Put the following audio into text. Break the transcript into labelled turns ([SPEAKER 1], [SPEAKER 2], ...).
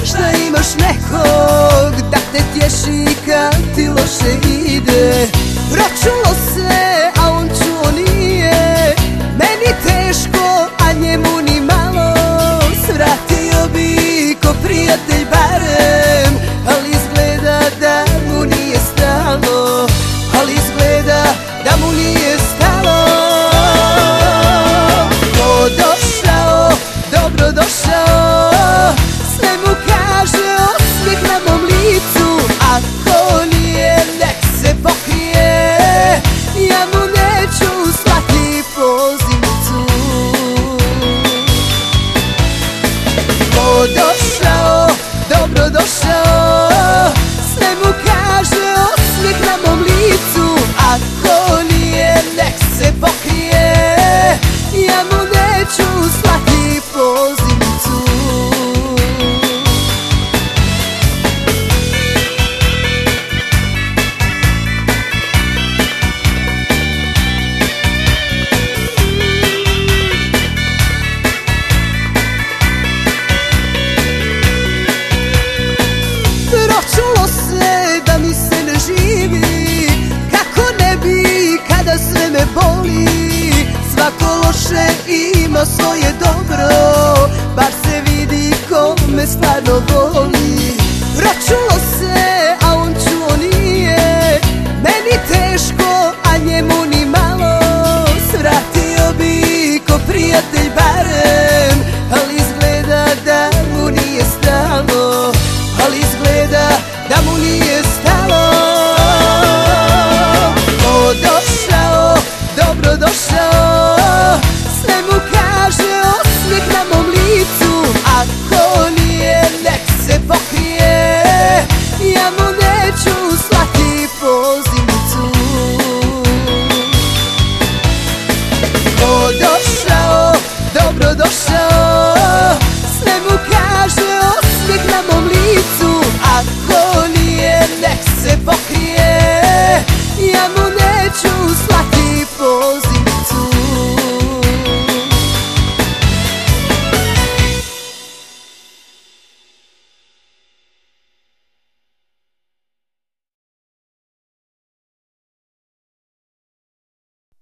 [SPEAKER 1] znaš da imaš nekog da te tješi kad ti loše ide. Pročulo se, a on čuo nije, meni teško, a njemu ni malo. Svratio bi ko prijatelj barem, ali izgleda da mu nije stalo, ali izgleda da mu nije stalo. Ko došao, dobro došao, sve mu kaže osmijeh na mom licu. Ako nije, nek se pokrije, ja mu neću slati pozivnicu. Ko došao, dobro došao, sve mu kaže osmijeh na mom licu. Ako nije, nek se pokrije, ja mu neću slati pozivnicu. Pročulo se da mi se ne živi, kako ne bi kada sve me boli. Svako loše ima svoje dobro, bar se vidi ko me stvarno voli.